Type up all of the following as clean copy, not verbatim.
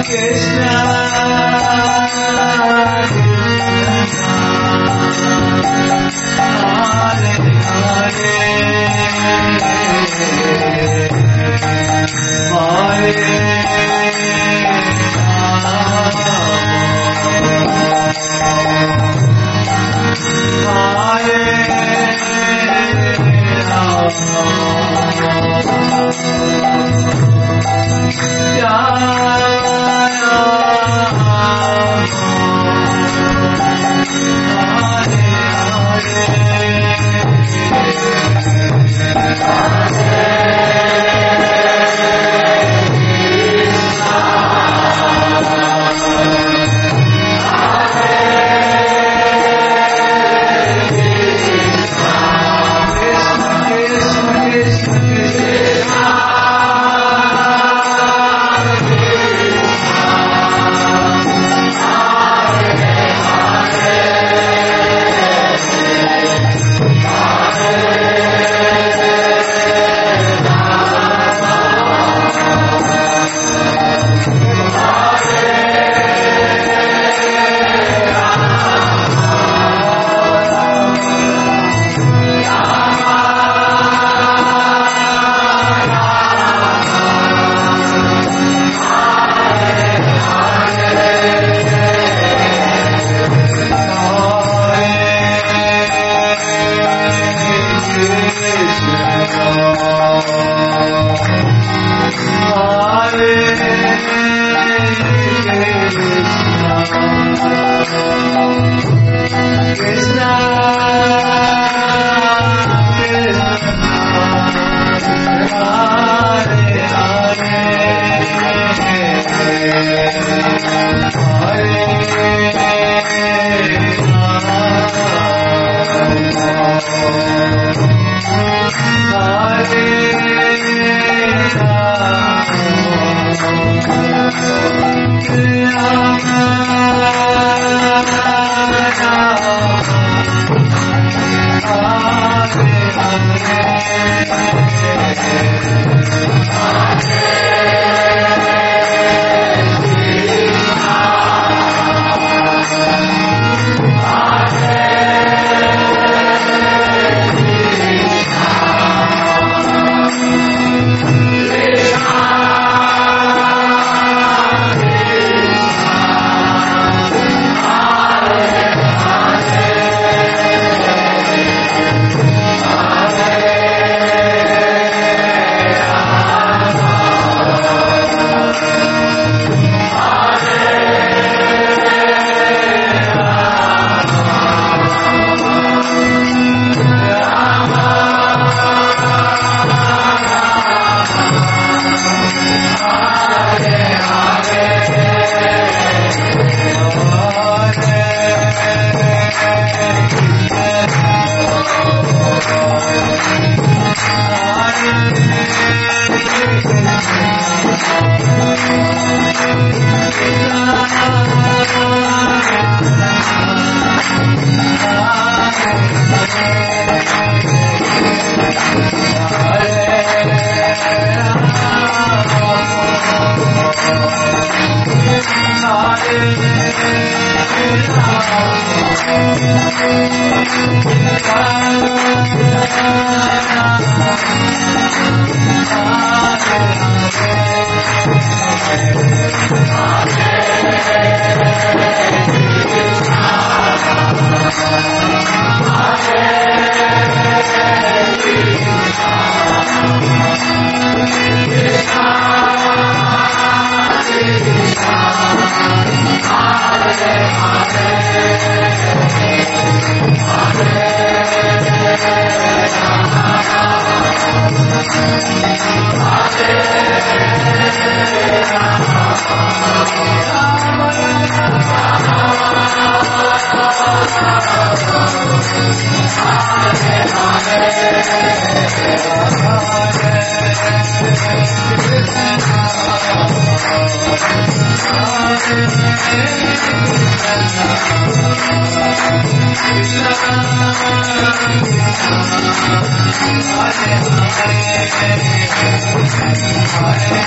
Hare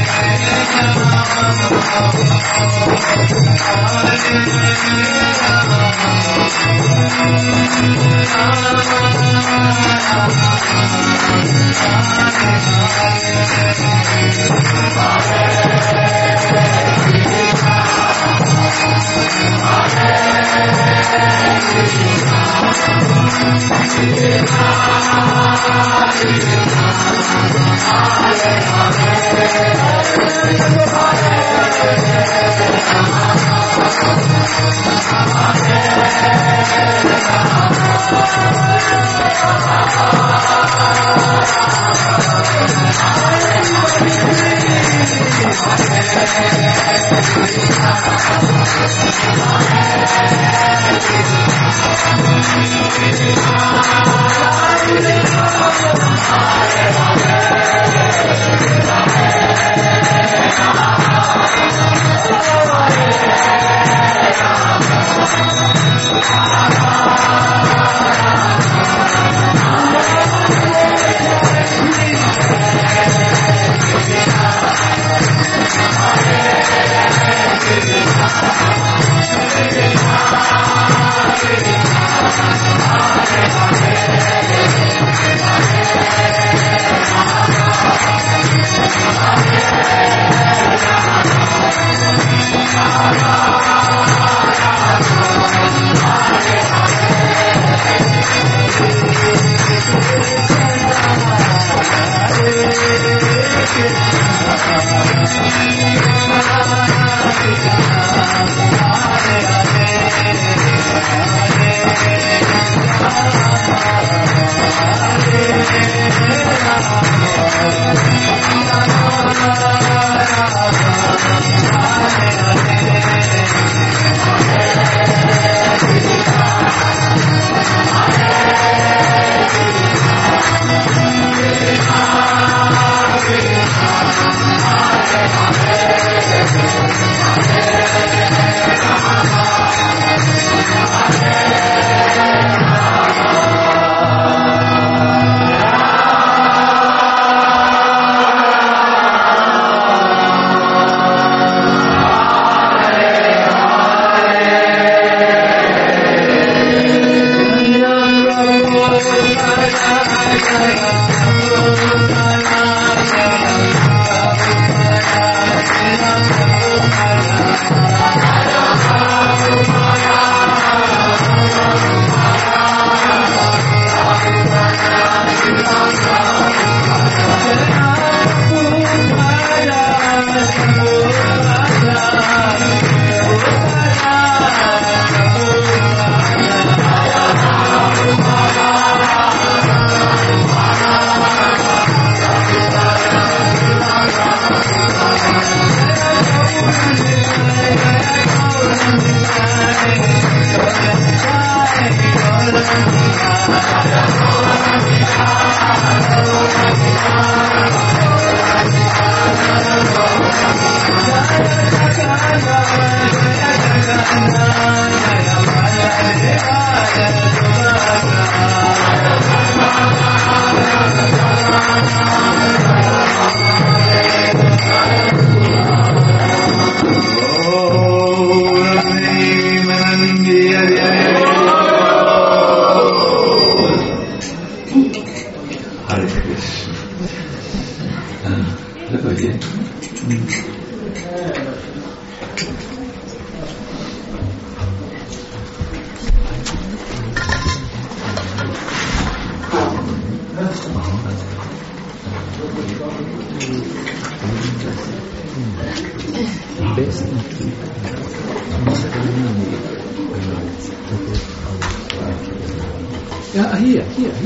Yeah, here.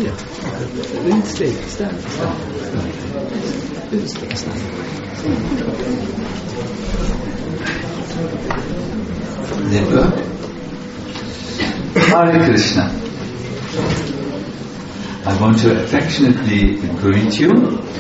Stand. Hare Krishna. I want to affectionately greet you.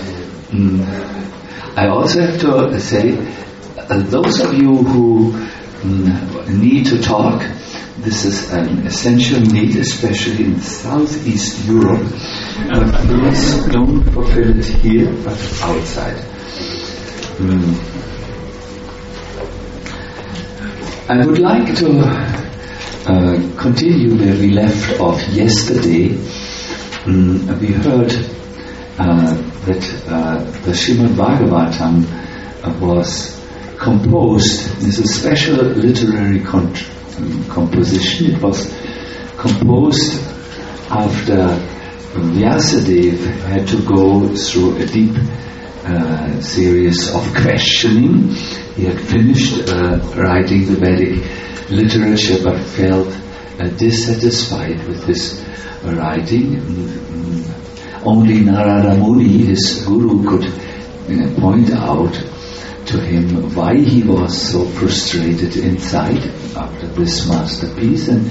I also have to say, those of you who need to talk, this is an essential need, especially in Southeast Europe. But please don't fulfill it here, but outside. I would like to continue where we left off yesterday. We heard that the Srimad Bhagavatam was composed. It's a special literary composition. It was composed after Vyasadeva had to go through a deep series of questioning. He had finished writing the Vedic literature but felt dissatisfied with his writing. Only Narada Muni, his guru, could point out to him why he was so frustrated inside after this masterpiece, and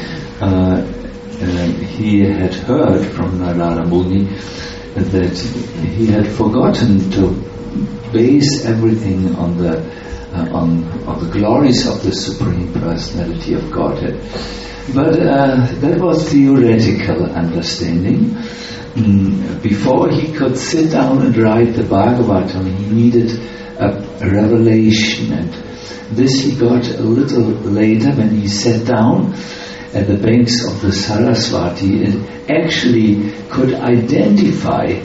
he had heard from Narada Muni that he had forgotten to base everything on the glories of the Supreme Personality of Godhead. But that was theoretical understanding. Before he could sit down and write the Bhagavatam, he needed a revelation, and this he got a little later when he sat down at the banks of the Saraswati and actually could identify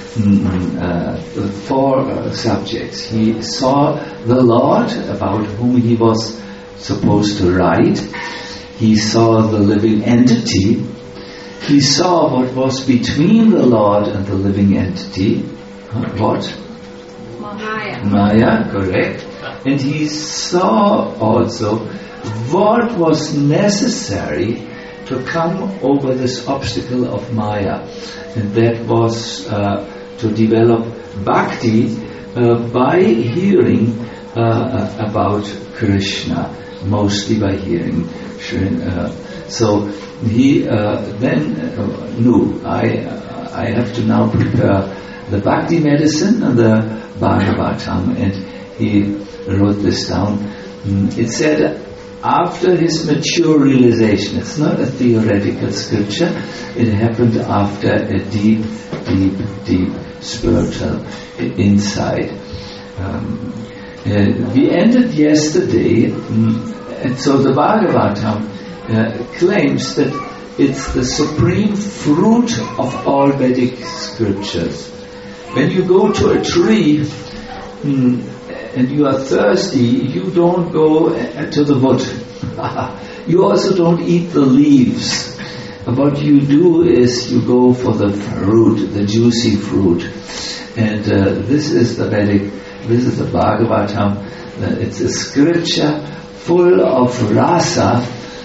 four subjects. He saw the Lord, about whom he was supposed to write. He saw the living entity. He saw what was between the Lord and the living entity. What? Maya, correct. And he saw also what was necessary to come over this obstacle of Maya. And that was to develop bhakti by hearing about Krishna, mostly by hearing. So he then knew, I have to now prepare the bhakti medicine and the Bhagavatam, and he wrote this down. It said, after his mature realization, it's not a theoretical scripture, it happened after a deep spiritual insight. We ended yesterday, and so the Bhagavatam claims that it's the supreme fruit of all Vedic scriptures. When you go to a tree and you are thirsty, you don't go to the wood. You also don't eat the leaves. What you do is you go for the fruit, the juicy fruit. And this is the Vedic, this is the Bhagavatam. It's a scripture full of rasa,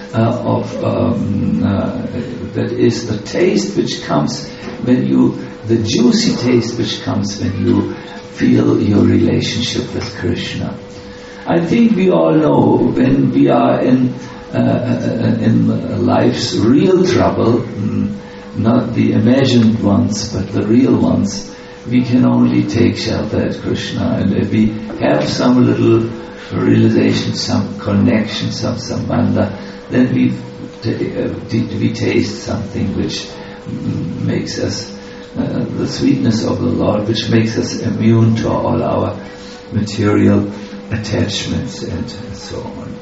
that is the taste which comes when you, the juicy taste which comes when you feel your relationship with Krishna. I think we all know when we are in life's real trouble, not the imagined ones, but the real ones, we can only take shelter at Krishna. And if we have some little realization, some connection, some sambandha, then we taste something which makes us the sweetness of the Lord, which makes us immune to all our material attachments and so on.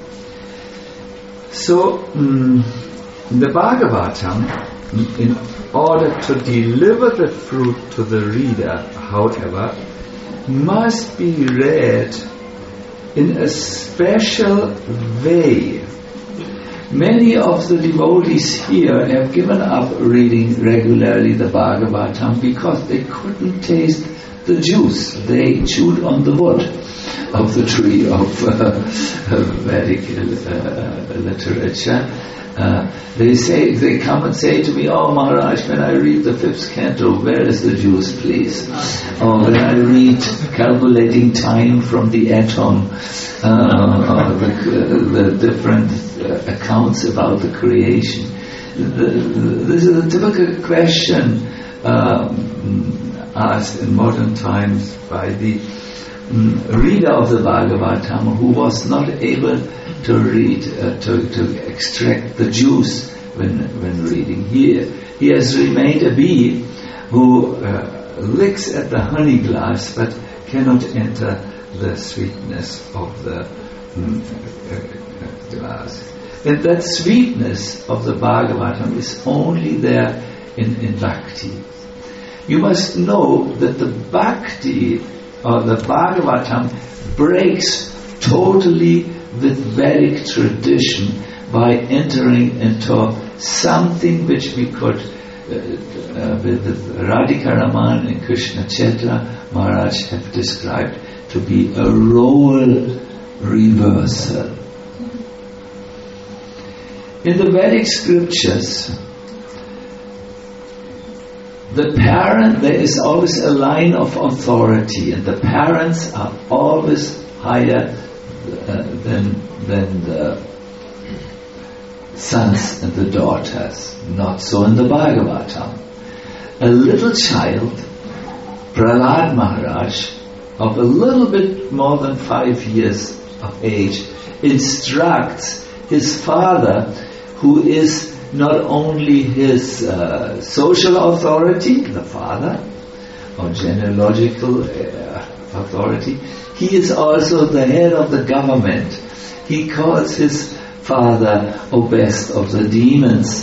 So the Bhagavatam, in order to deliver the fruit to the reader, however, must be read in a special way. Many of the devotees here have given up reading regularly the Bhagavatam because they couldn't taste the juice. They chewed on the wood of the tree of Vedic literature. They come and say to me, "Oh Maharaj, when I read the 5th canto, where is the juice, please?" Or when I read calculating time from the atom, the different accounts about the creation. This is a typical question asked in modern times by the reader of the Bhagavatam who was not able to read, to extract the juice when reading. He has remained a bee who licks at the honey glass but cannot enter the sweetness of the glass. And that sweetness of the Bhagavatam is only there in Bhakti. You must know that the Bhakti or the Bhagavatam breaks totally with Vedic tradition by entering into something which we could, with Radhika Raman and Krishna Chaitra Maharaj have described to be a role reversal. In the Vedic scriptures, there is always a line of authority, and the parents are always higher than the sons and the daughters. Not so in the Bhagavatam. A little child, Prahlad Maharaj, of a little bit more than 5 years of age, instructs his father, who is not only his social authority, the father, or genealogical authority, he is also the head of the government. He calls his father, O best of the demons.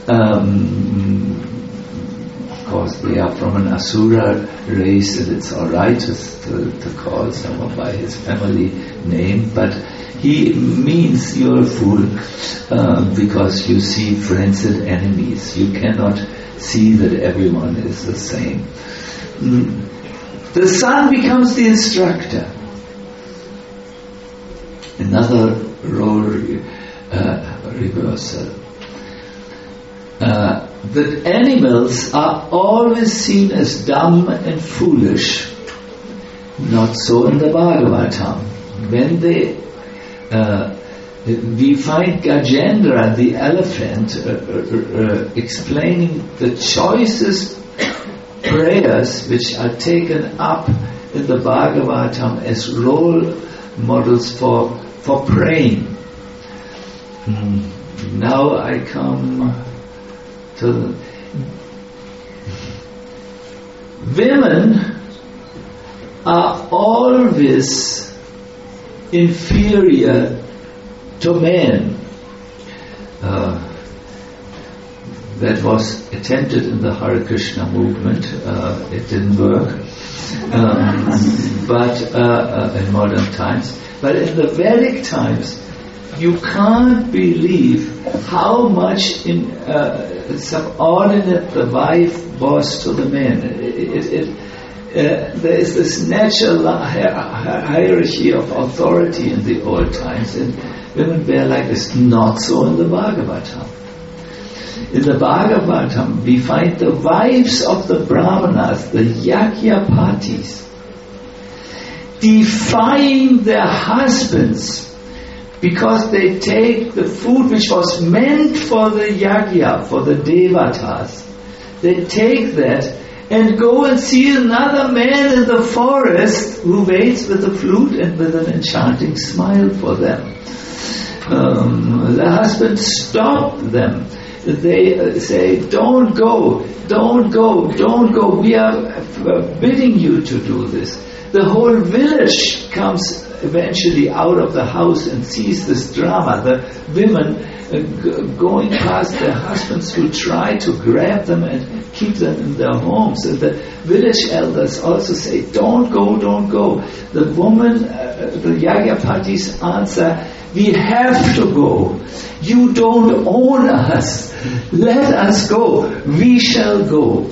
Of course, they are from an Asura race, and it's alright to call someone by his family name, but he means you're a fool because you see friends and enemies. You cannot see that everyone is the same. The son becomes the instructor. Another role reversal. That animals are always seen as dumb and foolish. Not so in the Bhagavatam. When we find Gajendra, the elephant, explaining the choicest prayers which are taken up in the Bhagavatam as role models for praying. Now I come to women are always inferior to men. That was attempted in the Hare Krishna movement. It didn't work. But in modern times. But in the Vedic times, you can't believe how much subordinate the wife was to the man. There is this natural hierarchy of authority in the old times, and women were like this. Not so in the Bhagavatam. In the Bhagavatam, we find the wives of the Brahmanas, the Yajnapatis, defying their husbands because they take the food which was meant for the Yajna, for the Devatas. They take that and go and see another man in the forest who waits with a flute and with an enchanting smile for them. The husband stopped them. They say, don't go, we are forbidding you to do this. The whole village comes eventually out of the house and sees this drama. The women going past their husbands who try to grab them and keep them in their homes. And the village elders also say, don't go. The woman, the Yajnapatis answer, we have to go. You don't own us. Let us go. We shall go.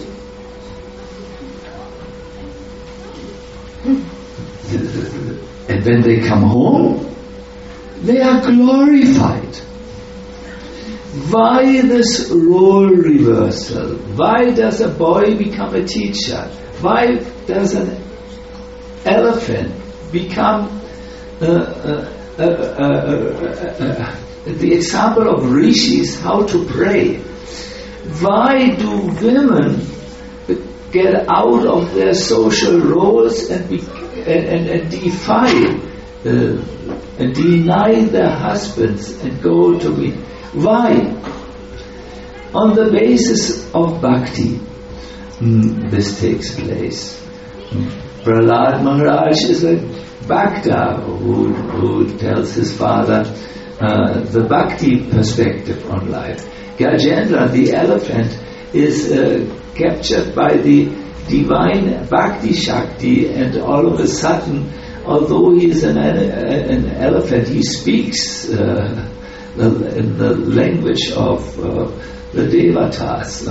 And when they come home, they are glorified. Why this role reversal? Why does a boy become a teacher? Why does an elephant become the example of rishis, how to pray? Why do women get out of their social roles and defy and deny their husbands and go to me? Why? On the basis of bhakti, this takes place. Prahlad Maharaj is a Bhakta, who tells his father the bhakti perspective on life. Gajendra, the elephant, is captured by the divine bhakti shakti, and all of a sudden, although he is an elephant, he speaks in the language of the devatas,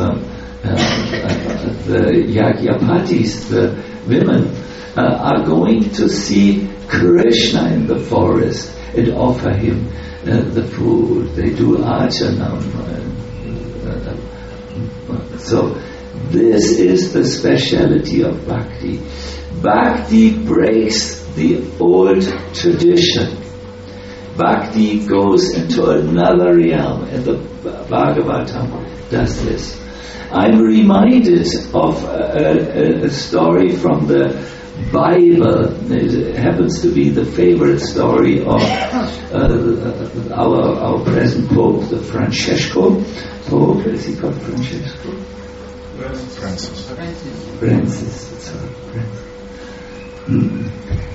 the yajnapatis, the women, are going to see Krishna in the forest and offer him the food. They do archanam. So this is the speciality of bhakti. Bhakti breaks the old tradition. Bhakti goes into another realm, and the Bhagavatam does this. I'm reminded of a story from the Bible. It happens to be the favorite story of our present Pope, the Francesco Pope. Is he called Francesco? Francis. Sorry, Francis.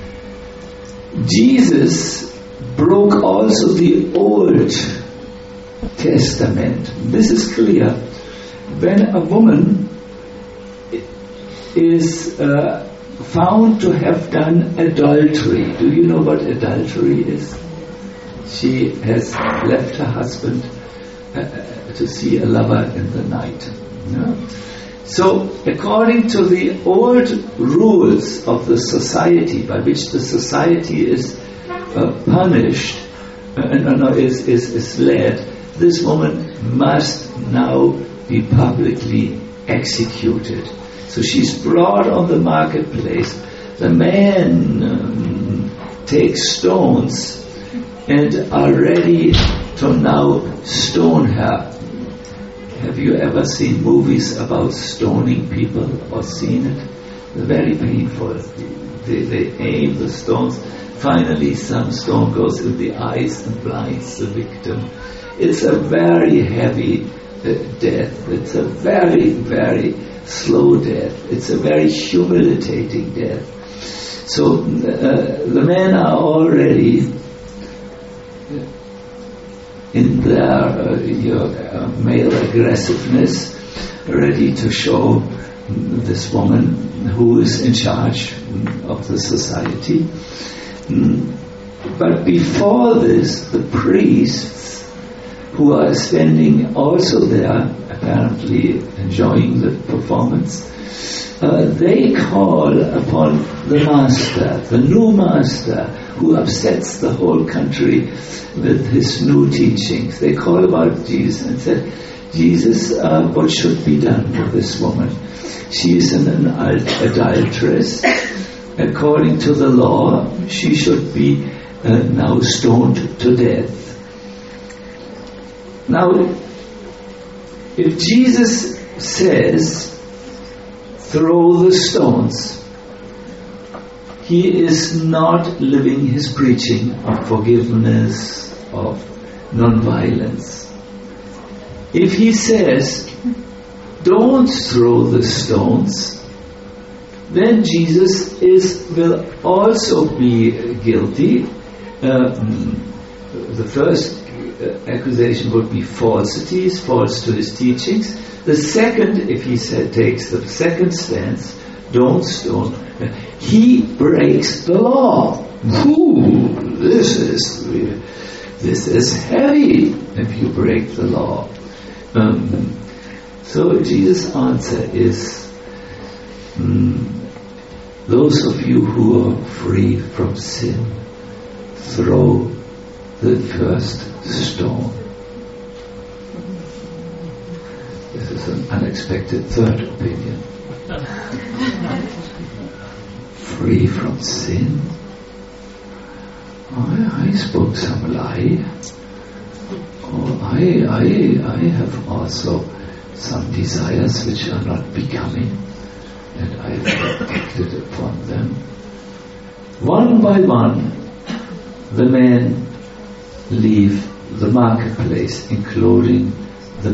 Jesus broke also the Old Testament. This is clear. When a woman is found to have done adultery, do you know what adultery is? She has left her husband to see a lover in the night. Yeah? So, according to the old rules of the society, by which the society is punished, is led, this woman must now be publicly executed. So she's brought on the marketplace. The men take stones and are ready to now stone her. Have you ever seen movies about stoning people or seen it? They're very painful. They aim the stones. Finally, some stone goes in the eyes and blinds the victim. It's a very heavy death. It's a very, very slow death. It's a very humiliating death. So the men are already in their male aggressiveness, ready to show this woman who is in charge of the society. But before this, the priests, who are standing also there, apparently enjoying the performance, they call upon the master, the new master, who upsets the whole country with his new teachings. They call about Jesus and said, Jesus, what should be done with this woman? She is an adulteress. According to the law, she should be now stoned to death. Now, if Jesus says, throw the stones, he is not living his preaching of forgiveness, of non-violence. If he says, don't throw the stones, then Jesus will also be guilty. The first accusation would be falsities, false to his teachings. The second, if he takes the second stance, don't stone, he breaks the law. Ooh, this is heavy if you break the law. So Jesus' answer is, those of you who are free from sin, throw the first stone. This is an unexpected third opinion. Free from sin? I spoke some lie. I have also some desires which are not becoming, and I have acted upon them. One by one, the men leave the marketplace, including the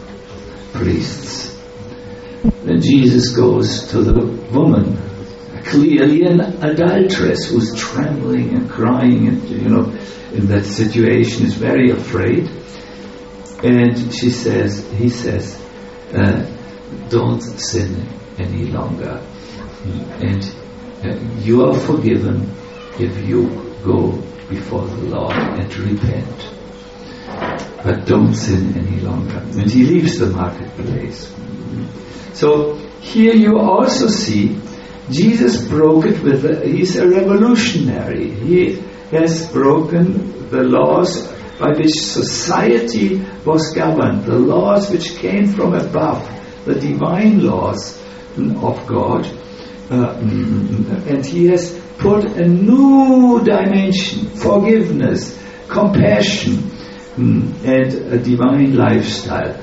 priests. Then Jesus goes to the woman, a clearly an adulteress who's trembling and crying and, in that situation is very afraid. And he says, don't sin any longer. And you are forgiven if you go before the Lord and repent. But don't sin any longer. And he leaves the marketplace. So here you also see Jesus broke it he's a revolutionary. He has broken the laws by which society was governed, the laws which came from above, the divine laws of God. And he has put a new dimension, forgiveness, compassion, and a divine lifestyle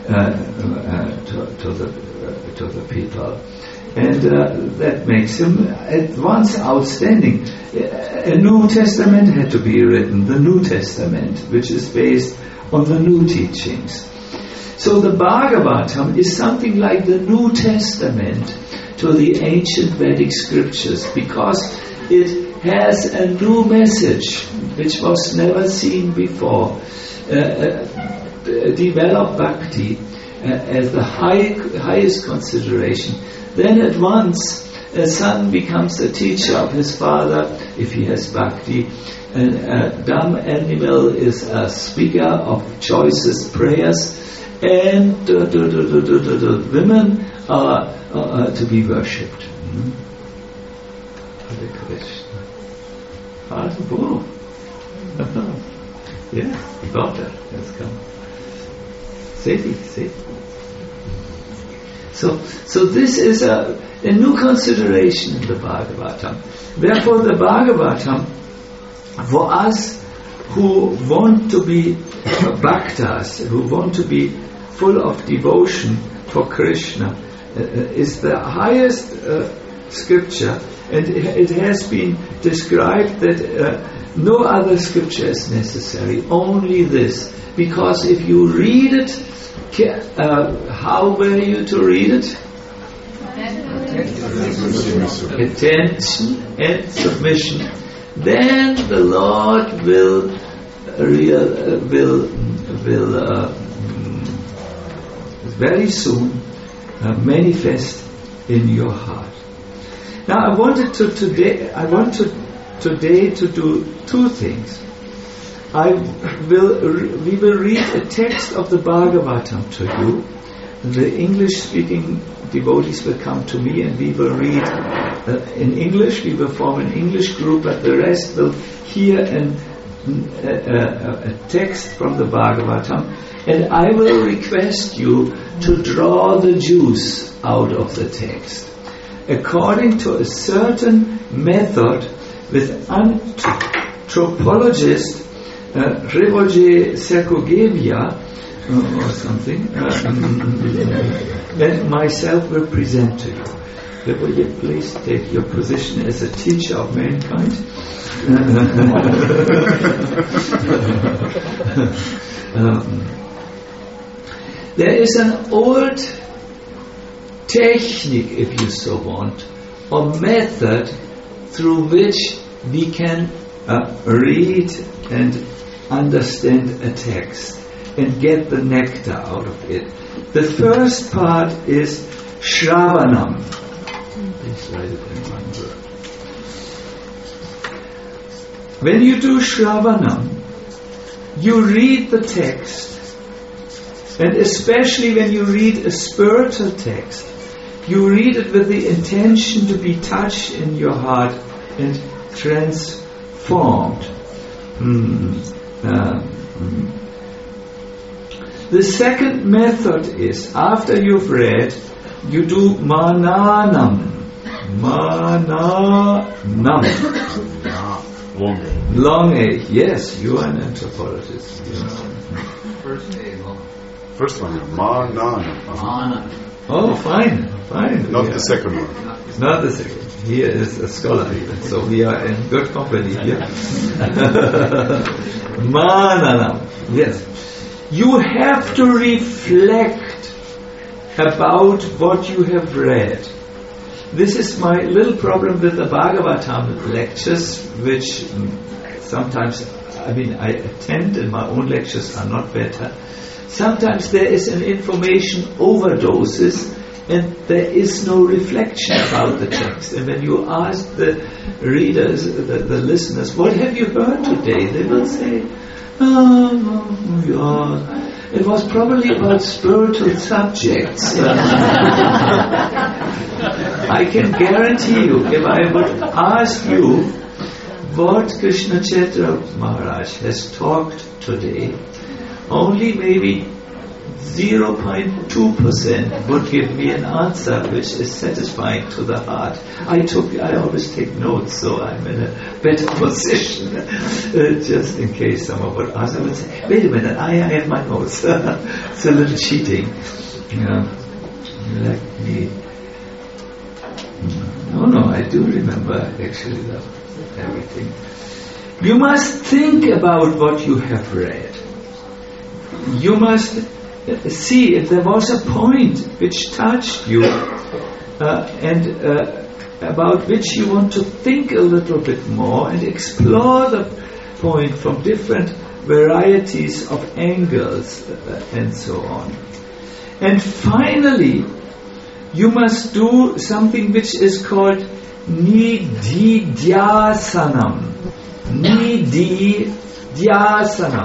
to the people. And that makes him at once outstanding. A New Testament had to be written, the New Testament, which is based on the new teachings. So the Bhagavatam is something like the New Testament to the ancient Vedic scriptures, because it has a new message which was never seen before. Develop bhakti as the highest consideration. Then at once a son becomes the teacher of his father if he has bhakti. A dumb animal is a speaker of choicest prayers, and women are to be worshipped. Hare Krishna. Father Guru. Yeah, daughter has come. See. So this is a new consideration in the Bhagavatam. Therefore, the Bhagavatam, for us who want to be bhaktas, who want to be full of devotion for Krishna, is the highest scripture, and it has been described that no other scripture is necessary, only this. Because if you read it, how were you to read it? Attention and submission. Then the Lord will very soon manifest in your heart. Now I want today to do two things. We will read a text of the Bhagavatam to you. The English-speaking devotees will come to me, and we will read in English. We will form an English group, but the rest will hear a text from the Bhagavatam, and I will request you to draw the juice out of the text according to a certain method with anthropologist Hrvoje Serkogevia or something, and myself will present to you. Hrvoje, please take your position as a teacher of mankind. There is an old technique, if you so want, or method through which we can read and understand a text and get the nectar out of it. The first part is Shravanam. Please write it in one word. When you do Shravanam, you read the text, and especially when you read a spiritual text, you read it with the intention to be touched in your heart and transformed. The second method is, after you've read, you do mananam. Long A. Yes, you are an anthropologist. First one, mananam. Oh, fine. Not the second one. Not the second. He is a scholar, so we are in good company here. Mananam. Yes. You have to reflect about what you have read. this is my little problem with the Bhagavatam lectures, which sometimes, I attend and my own lectures are not better. Sometimes there is an information overdoses and there is no reflection about the text. And when you ask the readers, the listeners, what have you heard today? They will say, it was probably about spiritual subjects. I can guarantee you, if I would ask you what Krishna Chaitra Maharaj has talked today, only maybe 0.2% would give me an answer which is satisfying to the heart. I always take notes, so I'm in a better position. Just in case someone would ask, I would say, wait a minute, I have my notes. It's a little cheating. Let me... No, I do remember actually everything. You must think about what you have read. You must see if there was a point which touched you and about which you want to think a little bit more and explore the point from different varieties of angles and so on. And finally, you must do something which is called nididhyasanam. Nididhyasanam.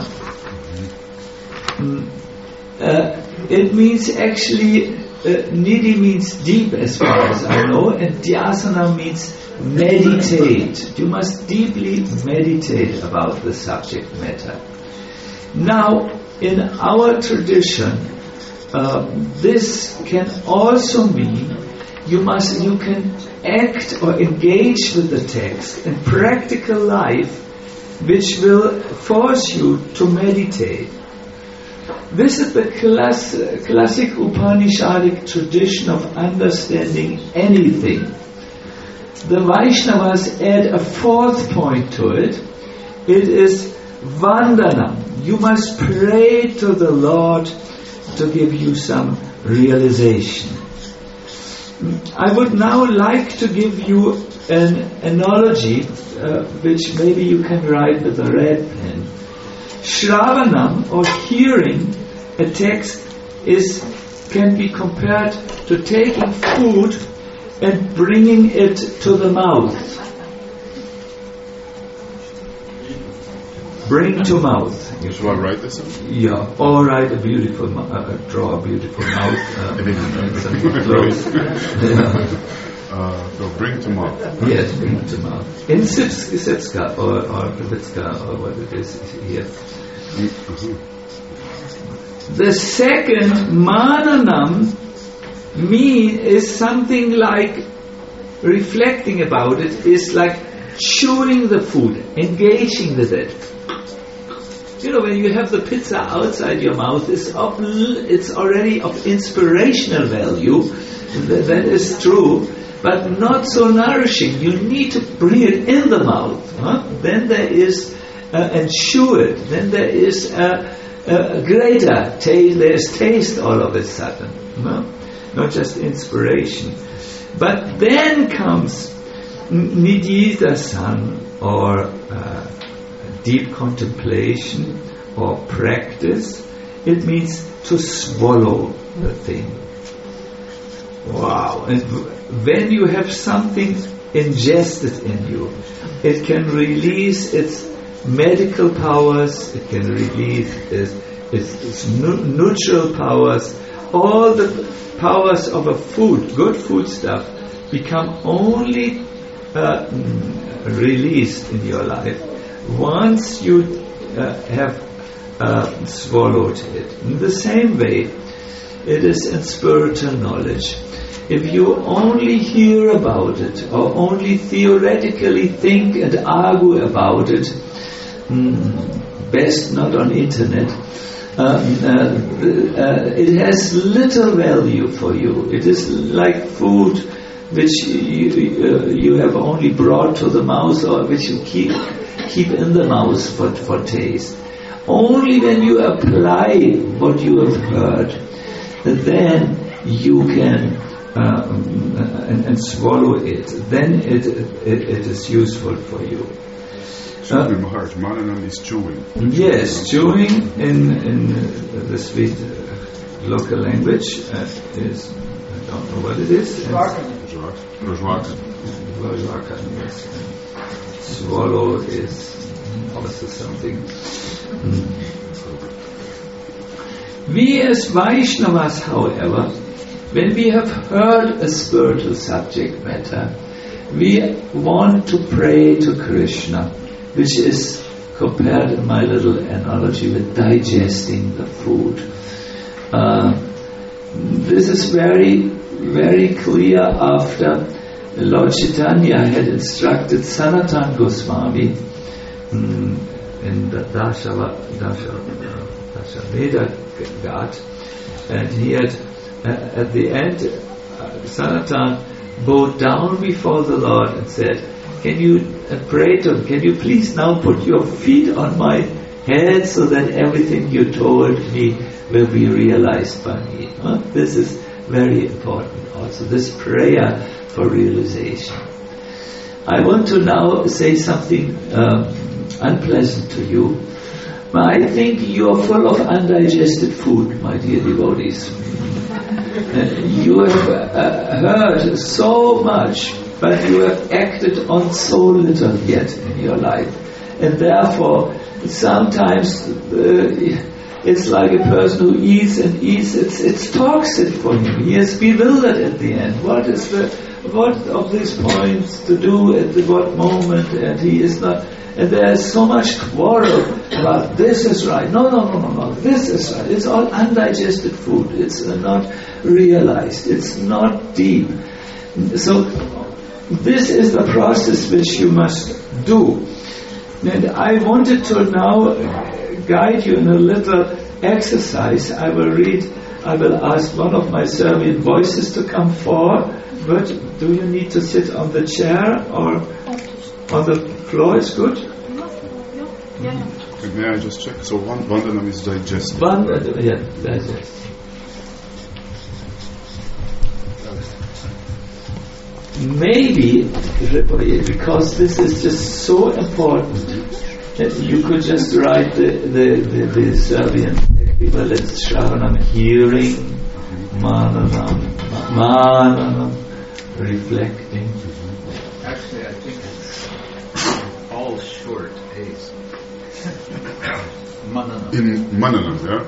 It means actually, nidhi means deep as far as I know, and dhyasana means meditate. You must deeply meditate about the subject matter. Now, in our tradition, this can also mean you can act or engage with the text in practical life, which will force you to meditate. This is the classic Upanishadic tradition of understanding anything. The Vaishnavas add a fourth point to it. It is Vandanam. You must pray to the Lord to give you some realization. I would now like to give you an analogy, which maybe you can write with a red pen. Shravanam, or hearing a text, can be compared to taking food and bringing it to the mouth. Bring to mouth. Should I write this? Yeah, or write a beautiful, draw a beautiful mouth. So bring to mouth. Yes, bring to mouth. In Sipska or Vitska or what it is here. The second mananam is something like reflecting about it, is like chewing the food, engaging with it. You know, when you have the pizza outside your mouth, it's already of inspirational value. That is true, but not so nourishing. You need to bring it in the mouth. Then there is, and chew it. Then there is a greater taste. There is taste all of a sudden. Not just inspiration. But then comes nididhasan, or deep contemplation or practice. It means to swallow the thing. Wow. And when you have something ingested in you, it can release its medical powers, it can release its neutral powers. All the powers of a food, good food stuff, become only released in your life once you have swallowed it. In the same way, it is in spiritual knowledge. If you only hear about it, or only theoretically think and argue about it, best not on internet, it has little value for you. It is like food which you have only brought to the mouth, or which you keep in the mouth for taste. Only when you apply what you have heard, then you can and swallow it, then it is useful for you. Excuse me, Maharaj, Mananam is chewing. Yes, chewing in the sweet local language is, I don't know what it is. Rajwakan. Yes. Swallow is also something. We as Vaishnavas, however, when we have heard a spiritual subject matter, we want to pray to Krishna, which is compared in my little analogy with digesting the food. This is very, very clear after Lord Chaitanya had instructed Sanatana Goswami in the Dashameda Ghat, and he had at the end Sanatana bowed down before the Lord and said, can you pray to him, can you please now put your feet on my head so that everything you told me will be realized by me. This is very important also, this prayer for realization. I want to now say something unpleasant to you. I think you are full of undigested food, my dear devotees. You have heard so much, but you have acted on so little yet in your life. And therefore, sometimes it's like a person who eats and eats, it's toxic for him. He is bewildered at the end. What of these points to do at what moment, and he is not. And there is so much quarrel about this is right, no, this is right. It's all undigested food. It's not realized. It's not deep. So this is the process which you must do. And I wanted to now guide you in a little exercise. I will ask one of my Serbian voices to come forward. But do you need to sit on the chair or on the floor? Is good? May I just check? So Vandanam is digested. Digest. Maybe, because this is just so important, that you could just write the Serbian equivalent, Shravanam, hearing, Mananam, reflecting. Actually, I think it's all short A's. Mananam. In Mananam, yeah?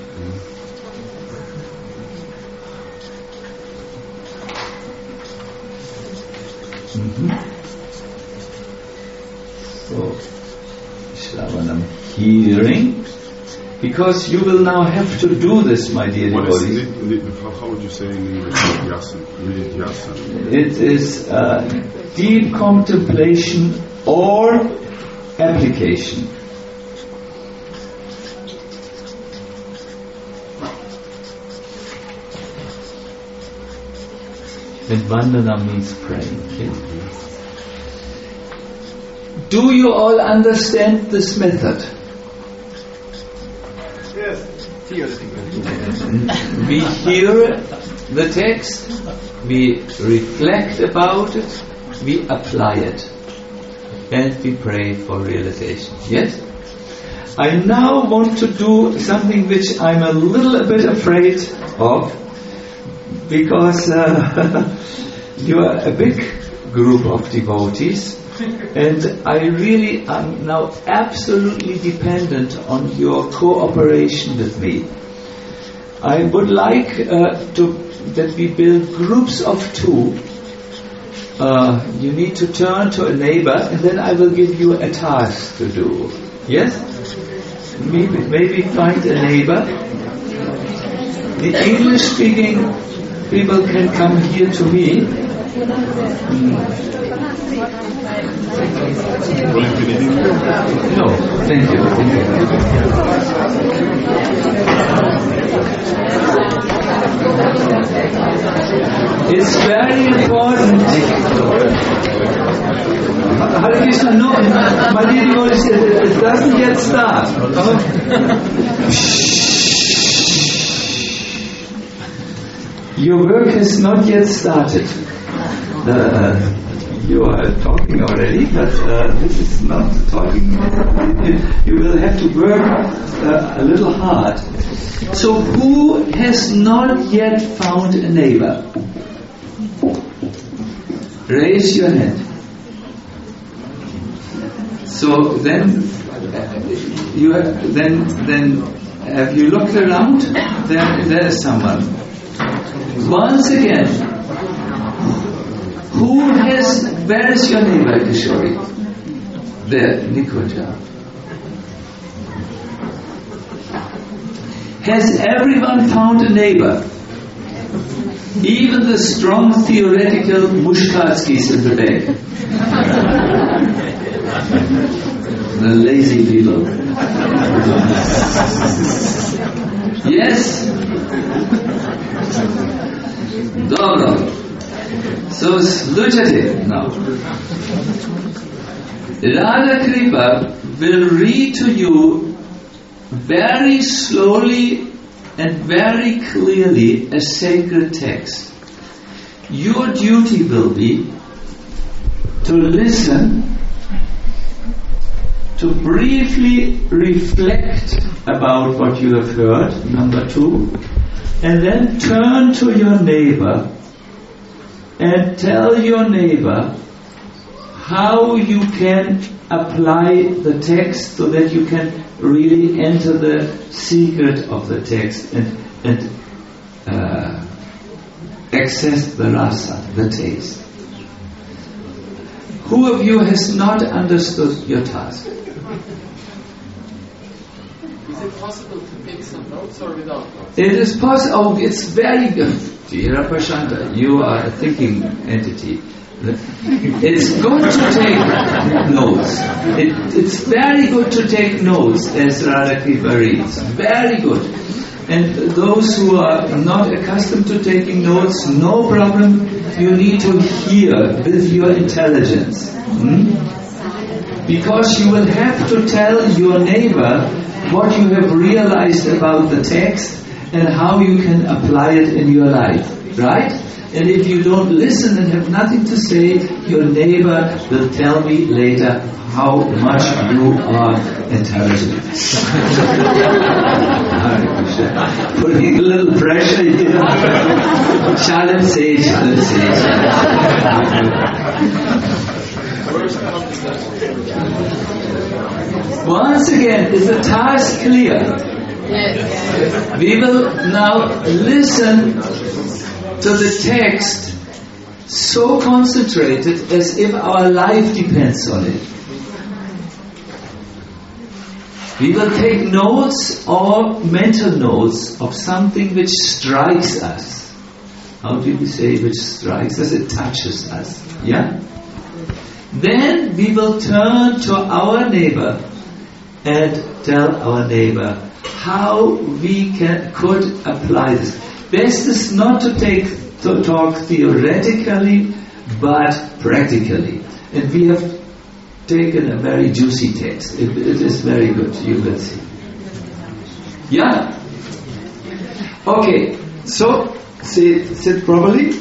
So, Shravanam, hearing, because you will now have to do this, my dear devotees. How would you say in English? Nidhyasana. It is deep contemplation or application. And Vandana means praying. Okay? Do you all understand this method? Yes. We hear the text, we reflect about it, we apply it, and we pray for realization. Yes? I now want to do something which I'm a little bit afraid of, because you are a big group of devotees, and I really am now absolutely dependent on your cooperation with me. I would like that we build groups of 2. You need to turn to a neighbor, and then I will give you a task to do. Yes? Maybe find a neighbor. The English-speaking people can come here to me. No, thank you. It's very important. Hare Krishna, no, my dear devotees, it doesn't yet start. Your work has not yet started. You are talking already, but this is not talking. You will have to work a little hard. So who has not yet found a neighbor? Raise your hand. So then have you looked around? There is someone. Once again, where is your neighbor, Kishori? There, Nikoja. Has everyone found a neighbor? Even the strong theoretical Mushkatskis in the back. The lazy people. Yes? Dobro. So sluchate now. Radha Kripa will read to you very slowly and very clearly a sacred text. Your duty will be to listen, to briefly reflect about what you have heard, number 2, and then turn to your neighbor and tell your neighbor how you can apply the text so that you can really enter the secret of the text and access the rasa, the taste. Who of you has not understood your task? Is it possible to take some notes or without notes? It is possible. Oh, it's very good. Jira Prashanta, you are a thinking entity. It's good to take notes. It's very good to take notes as Radha Kripa reads. Very good. And those who are not accustomed to taking notes, no problem. You need to hear with your intelligence. Because you will have to tell your neighbor what you have realized about the text and how you can apply it in your life. Right? And if you don't listen and have nothing to say, your neighbor will tell me later how much you are intelligent. Putting a little pressure here. Shalom say. Once again, is the task clear? Yes. We will now listen to the text so concentrated as if our life depends on it. We will take notes or mental notes of something which strikes us. How do we say which strikes us? It touches us. Yeah? Then we will turn to our neighbor and tell our neighbor how we could apply this. Best is not to talk theoretically, but practically. And we have taken a very juicy text. It is very good. You will see. Yeah? Okay. So, sit properly.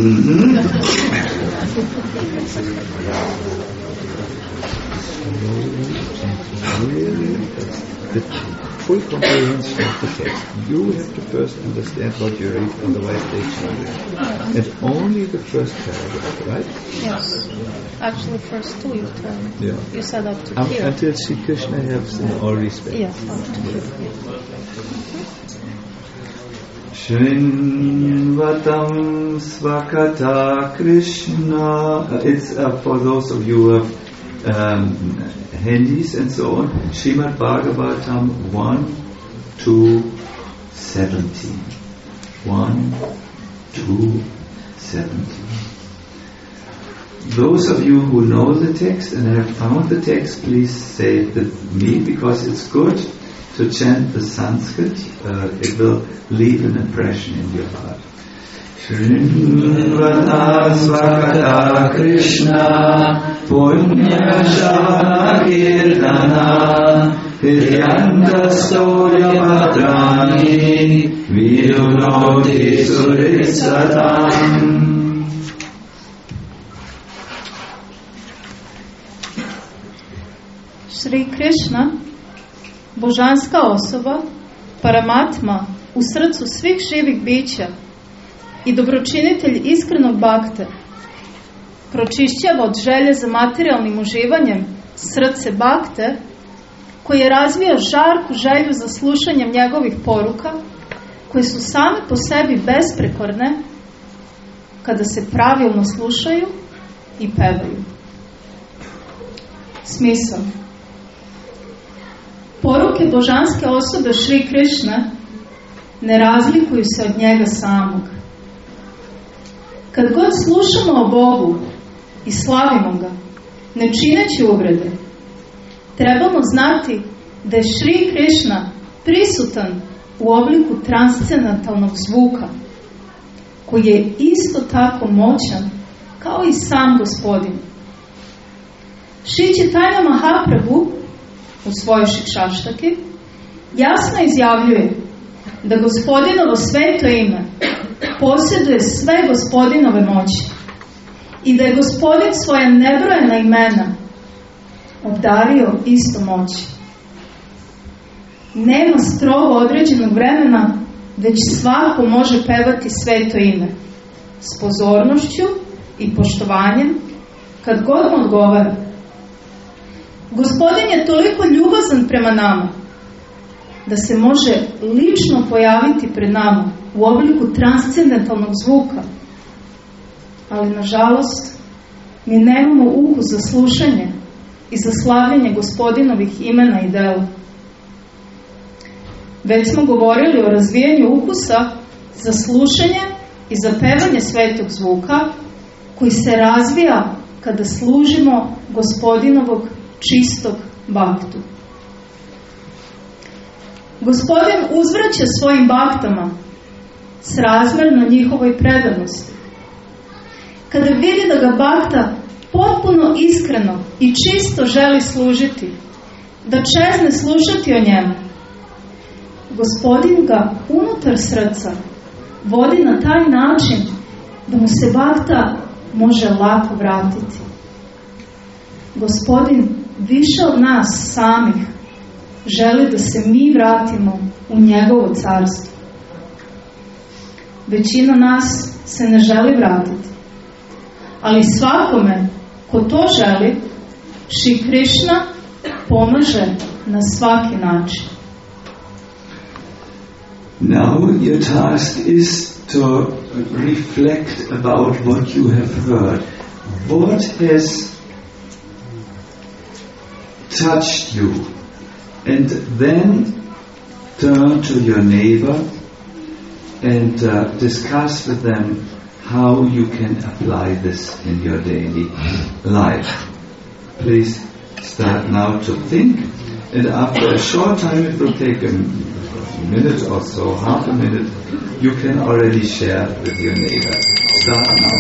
The full comprehension of the text. You have to first understand what you read, otherwise they change it. And only the first paragraph, right? Yes. Actually, first 2 you tell me. Yeah. You said up to here. Until Sri Krishna helps in all respects. Yeah, up to here. Shrinvatam Svakata Krishna. It's for those of you who have handys and so on. Srimad Bhagavatam 1-17. 1-17. Those of you who know the text and have found the text, please say it with me, because it's good to chant the Sanskrit. It will leave an impression in your heart. Shrinvata Svakata Krishna Punya Shavana Kirtana He Vidyantastoya Bhadrani Vidunoti Suritsatam. Šri Krishna, božanska osoba, Paramatma u srcu svih živih bića i dobročinitelj iskrenog bakte, pročišćava od želje za materijalnim uživanjem srce bakte, koji je razvio žarku želju za slušanjem njegovih poruka, koje su same po sebi besprekorne kada se pravilno slušaju i pevaju. Smisao. Poruke božanske osobe Šri Krishna ne razlikuju se od njega samog. Kad god slušamo o Bogu i slavimo ga, ne čineći uvrede, trebamo znati da je Šri Krishna prisutan u obliku transcendentalnog zvuka, koji je isto tako moćan kao i sam Gospodin. Šri Chaitanya Mahaprabhu u svojoj Šikšaštaki jasno izjavljuje da Gospodinovo sveto ime posjeduje sve Gospodinove moći i da je Gospodin svoja nebrojena imena obdario isto moći. Nema strogo određenog vremena, već svako može pevati sveto ime s pozornošću i poštovanjem kad god mu odgovara. Gospodin je toliko ljubazan prema nama da se može lično pojaviti pred nama u obliku transcendentalnog zvuka, ali nažalost mi nemamo ukus za slušanje i za slavljenje Gospodinovih imena i dela. Već smo govorili o razvijanju ukusa za slušanje i za pevanje svetog zvuka, koji se razvija kada služimo Gospodinovog čistog baktu. Gospodin uzvraća svojim baktama srazmjerno njihovoj predanosti. Kada vidi da ga bakta potpuno iskreno i čisto želi služiti, da čezne slušati o njemu, Gospodin ga unutar srca vodi na taj način da mu se bakta može lako vratiti. Gospodin više od nas samih želi da se mi vratimo u njegovo carstvo. Većina nas se ne želi vratiti, ali svakome ko to želi, Šri Krishna pomaže na svaki način. Now your task is to reflect about what you have heard. What has touched you? And then turn to your neighbor and discuss with them how you can apply this in your daily life. Please start now to think, and after a short time, it will take a minute or so, half a minute, you can already share with your neighbor. Start now.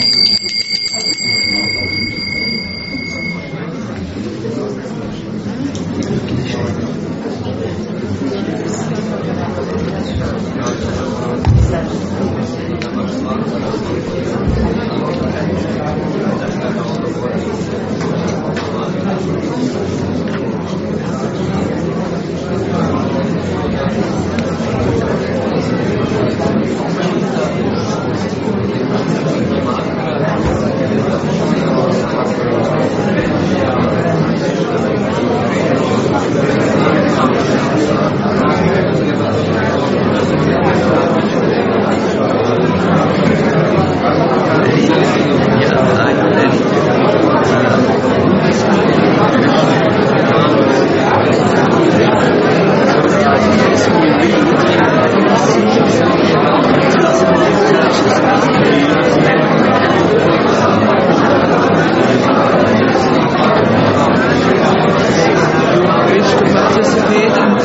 Participate in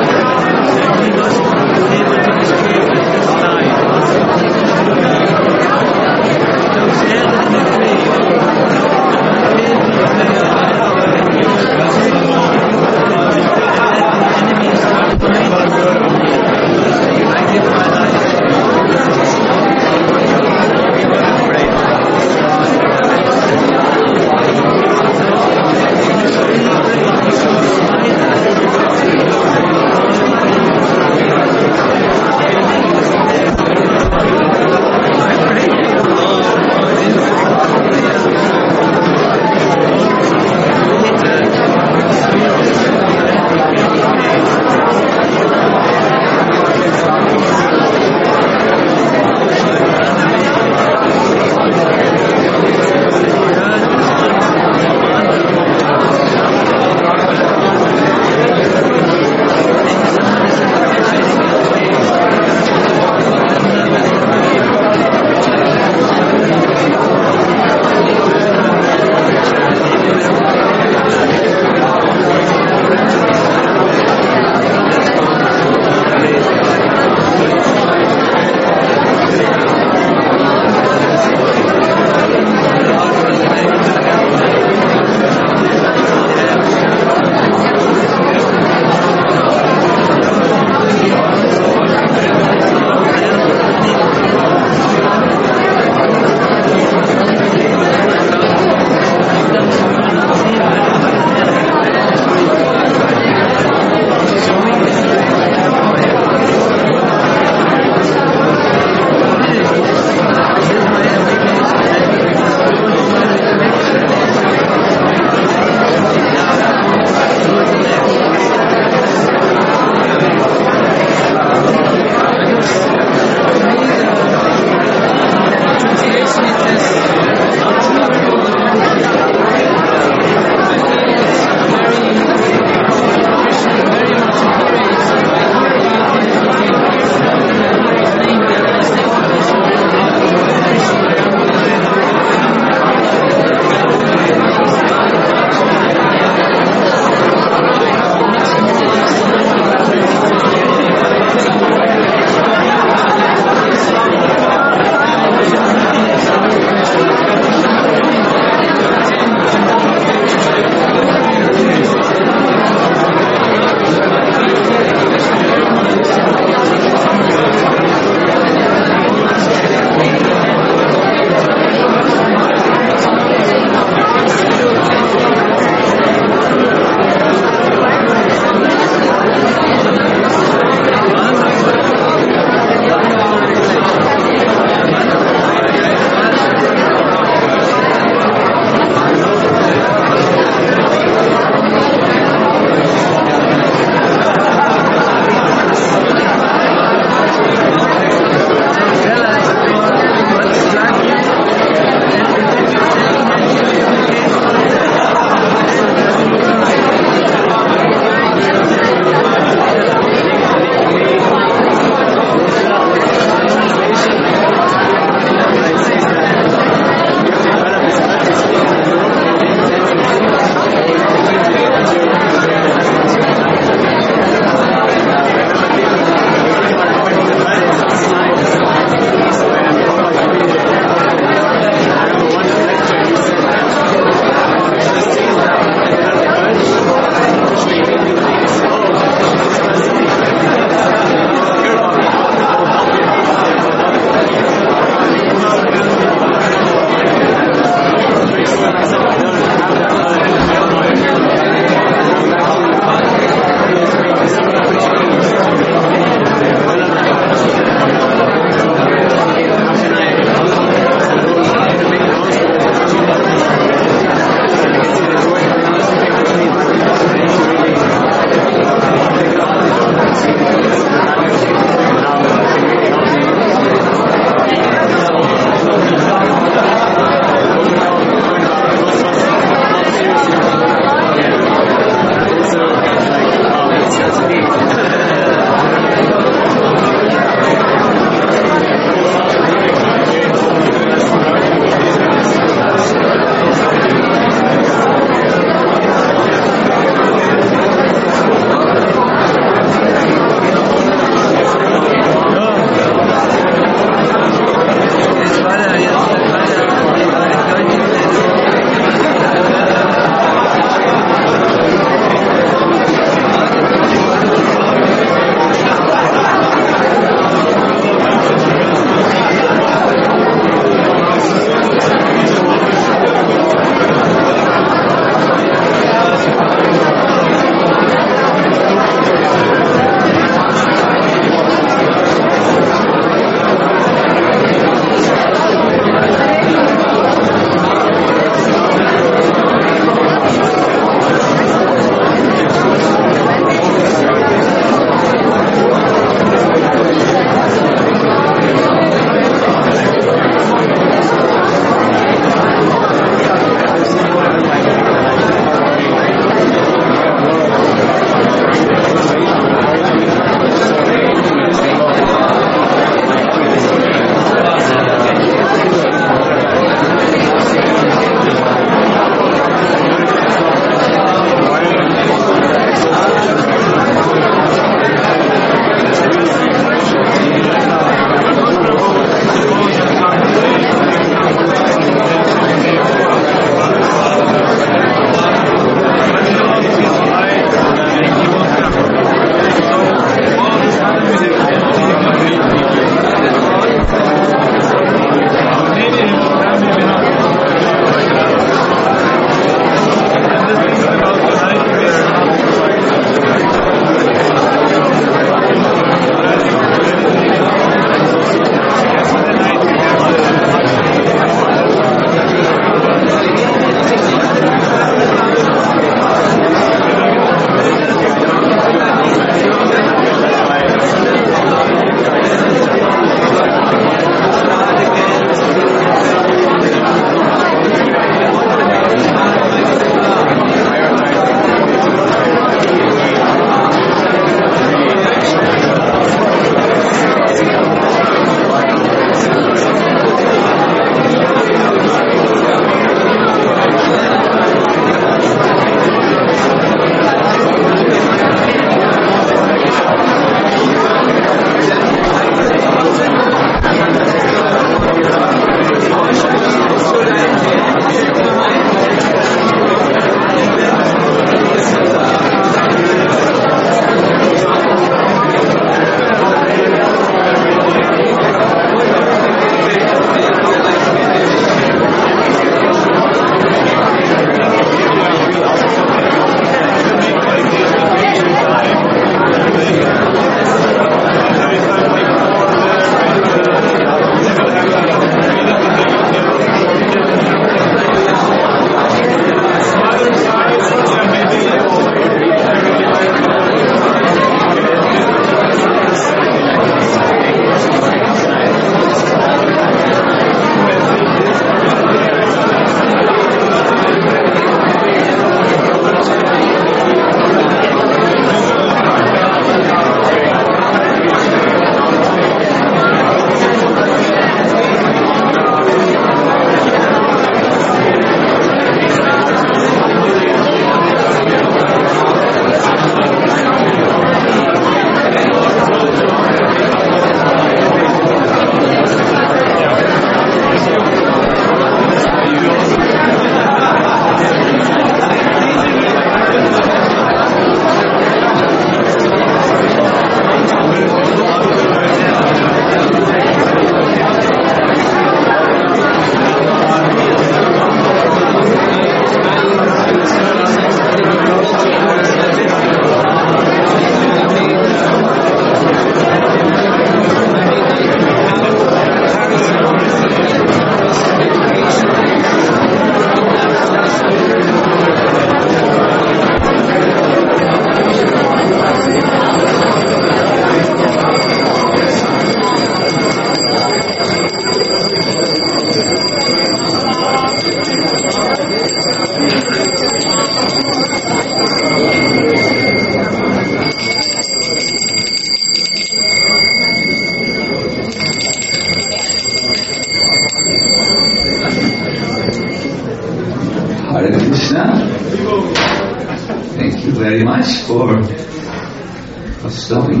much for stopping.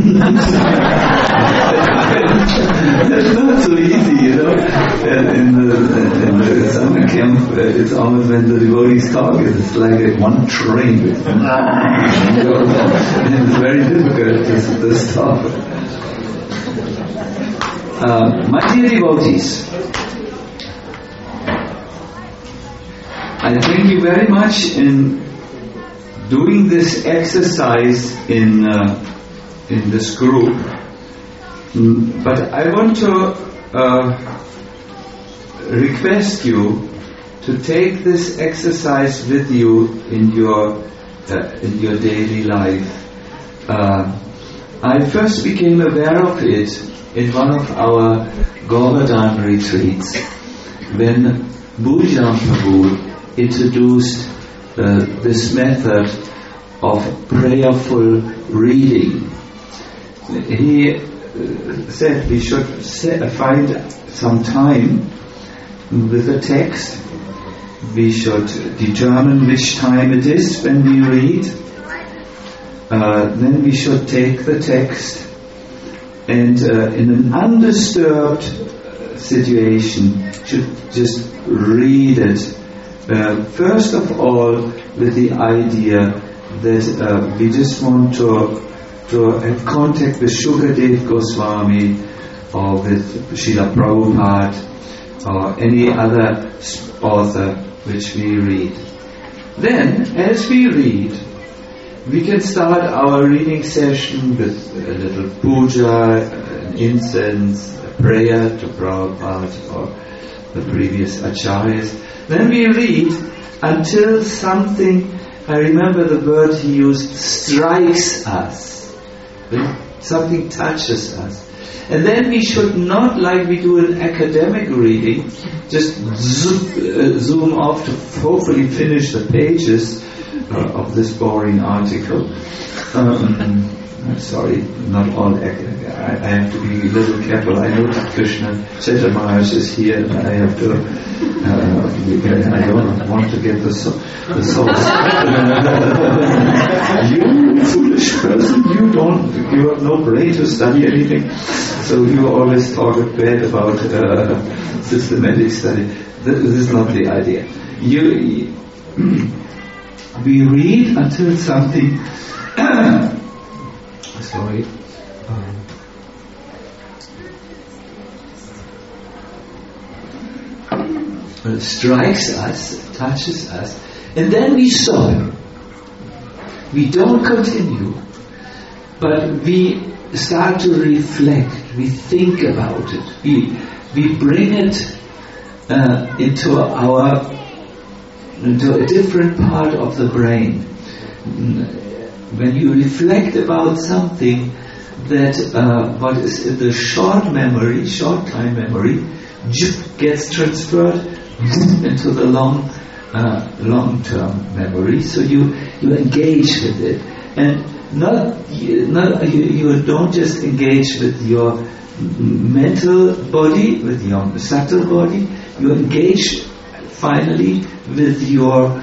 It's not so easy, you know. In the summer camp, it's almost when the devotees talk, it's like one train. And it's very difficult to stop. My dear devotees, I thank you very much in doing this exercise in this group. But I want to request you to take this exercise with you in your daily life. I first became aware of it in one of our Govardhan retreats when Bhujan Prabhu introduced this method of prayerful reading. He said we should find some time with the text. We should determine which time it is when we read. Then we should take the text and in an undisturbed situation should just read it. First of all, with the idea that we just want to have contact with Shukadev Goswami or with Srila Prabhupada or any other author which we read. Then, as we read, we can start our reading session with a little puja, an incense, a prayer to Prabhupada or the previous acharyas. Then we read until something, I remember the word he used, strikes us. When something touches us. And then we should not, like we do in academic reading, just zoom off to hopefully finish the pages of this boring article. I'm sorry, not all academic. I have to be a little careful. I know that Krishna Chaitanya Maharaj is here, and I have to. I don't want to get the source. You foolish person! You have no brain to study anything, so you always talk bad about systematic study. This is not the idea. We read until something. Sorry. Strikes us, touches us, and then we stop. We don't continue, but we start to reflect. We think about it. We bring it into a different part of the brain. When you reflect about something that what is in the short time memory, gets transferred into the long-term memory. So you engage with it, and you don't just engage with your mental body, with your subtle body. You engage finally with your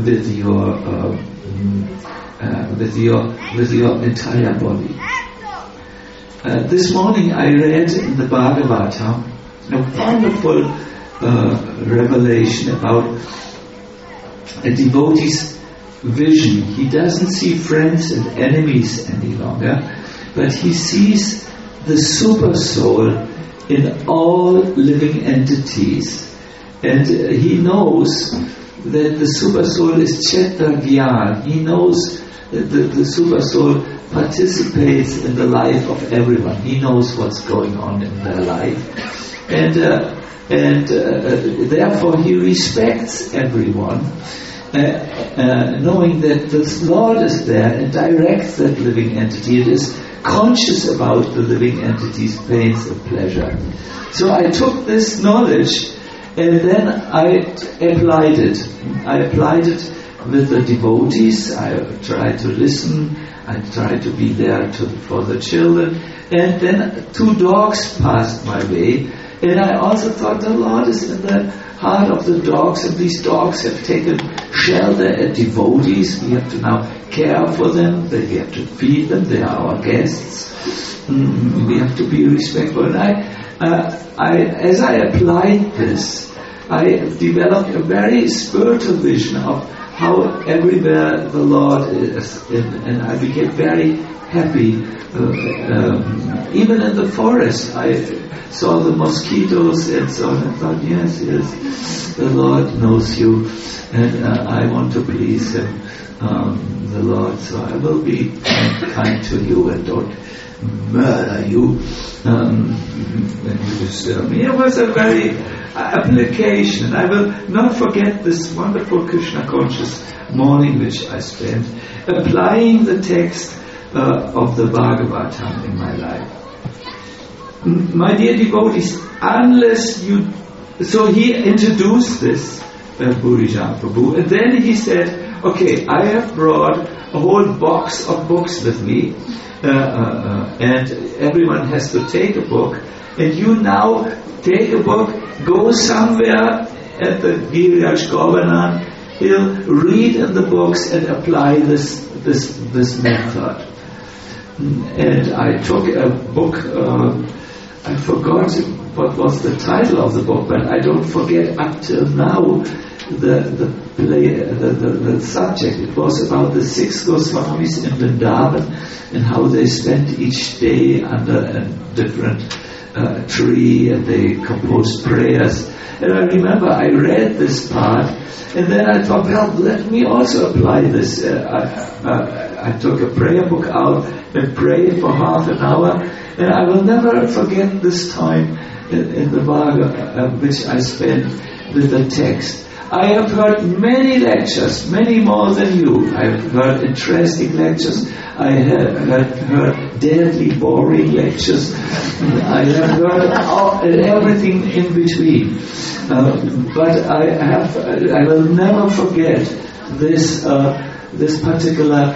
entire body. This morning I read in the Bhagavatam a wonderful revelation about a devotee's vision. He doesn't see friends and enemies any longer, but he sees the super soul in all living entities, and he knows that the super soul is Kshetra Gyan. He knows that the super soul participates in the life of everyone. He knows what's going on in their life, and therefore he respects everyone, knowing that the Lord is there and directs that living entity. It is conscious about the living entity's pains and pleasure. So I took this knowledge and then I applied it. I applied it with the devotees. I tried to listen. I tried to be there for the children. And then 2 dogs passed my way, And I also thought the Lord is in the heart of the dogs, and these dogs have taken shelter at devotees. We have to now care for them, we have to feed them, they are our guests. We have to be respectful. And as I applied this, I developed a very spiritual vision of how everywhere the Lord is, and I became very happy. Even in the forest, I saw the mosquitoes and so on. I thought, yes, the Lord knows you, and I want to please Him, the Lord. So I will be kind to you and don't murder you when you disturb me. It was a very application. I will not forget this wonderful Krishna conscious morning which I spent applying the text of the Bhagavatam in my life. My dear devotees, unless you... So he introduced this, Burijan Prabhu, and then he said, okay, I have brought a whole box of books with me, and everyone has to take a book, and you now take a book, go somewhere at the Giriraj Govardhan Hill, read in the books and apply this method. And I took a book, I forgot what was the title of the book, but I don't forget up till now the subject. It was about the 6 Goswamis in Vrindavan and how they spent each day under a different tree, and they composed prayers. And I remember I read this part, and then I thought, well, let me also apply this. I took a prayer book out and prayed for half an hour, and I will never forget this time in the Bhagavad, which I spent with the text. I have heard many lectures, many more than you. I have heard interesting lectures. I have heard deadly boring lectures. I have heard everything in between. But I will never forget this particular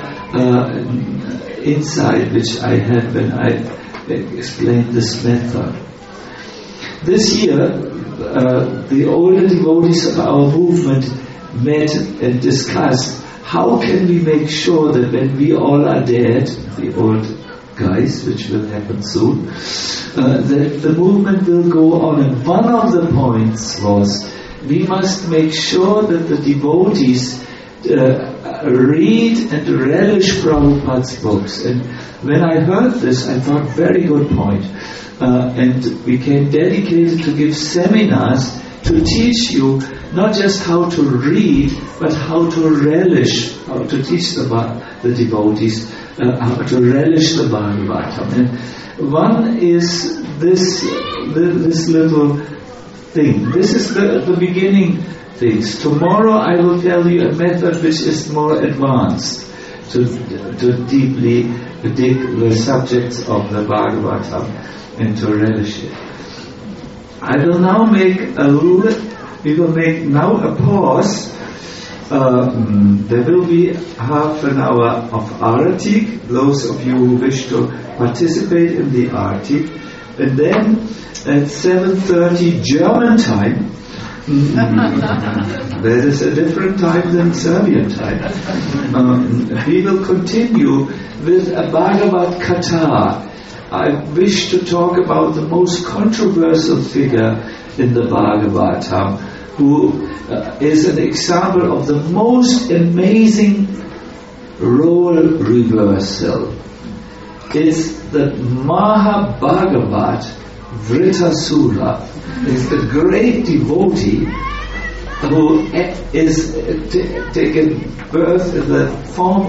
insight which I had when I explained this method. This year, the older devotees of our movement met and discussed how can we make sure that when we all are dead, the old guys, which will happen soon, that the movement will go on. And one of the points was we must make sure that the devotees read and relish Prabhupada's books. And when I heard this, I thought, very good point. And became dedicated to give seminars to teach you not just how to read, but how to relish, how to teach the devotees how to relish the Bhagavatam. And one is this little thing. This is the beginning things. Tomorrow I will tell you a method which is more advanced to deeply dig the subjects of the Bhagavatam and to relish it. I will now we will make now a pause. There will be half an hour of Arati, those of you who wish to participate in the Arati, and then at 7:30 German time, that is a different time than Serbian time, we will continue with a Bhagavad Katha. I wish to talk about the most controversial figure in the Bhagavatam, who is an example of the most amazing role reversal. It's the Mahabhagavat Vritasura. It's the great devotee who is taken birth in the form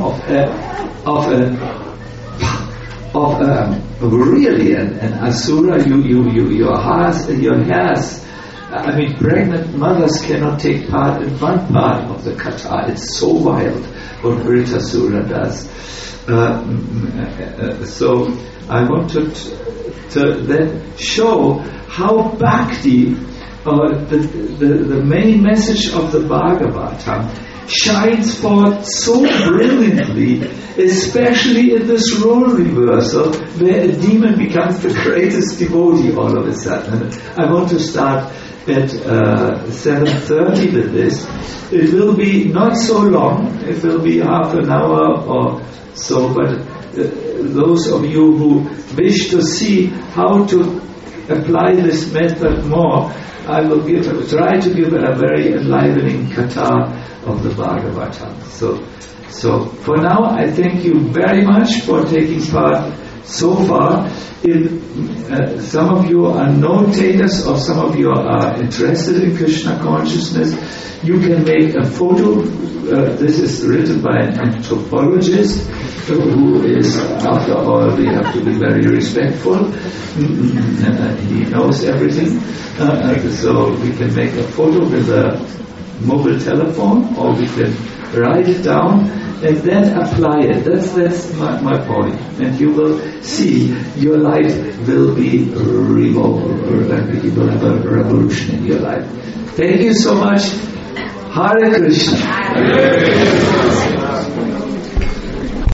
of really an asura. Your hairs. I mean, pregnant mothers cannot take part in one part of the katha. It's so wild what Vritasura does. So I wanted to then show how bhakti, the main message of the Bhagavatam, shines forth so brilliantly, especially in this role reversal, where a demon becomes the greatest devotee all of a sudden. I want to start at 7:30 with this. It will be not so long, it will be half an hour or so, but those of you who wish to see how to apply this method more, I will try to give a very enlivening katha of the Bhagavatam. So for now, I thank you very much for taking part so far. If some of you are notators or some of you are interested in Krishna consciousness, you can make a photo. This is written by an anthropologist who is, after all, we have to be very respectful. He knows everything. So we can make a photo with a mobile telephone, or we can write it down and then apply it. That's my point. And you will see your life will be revolved. You will have a revolution in your life. Thank you so much. Hare Krishna.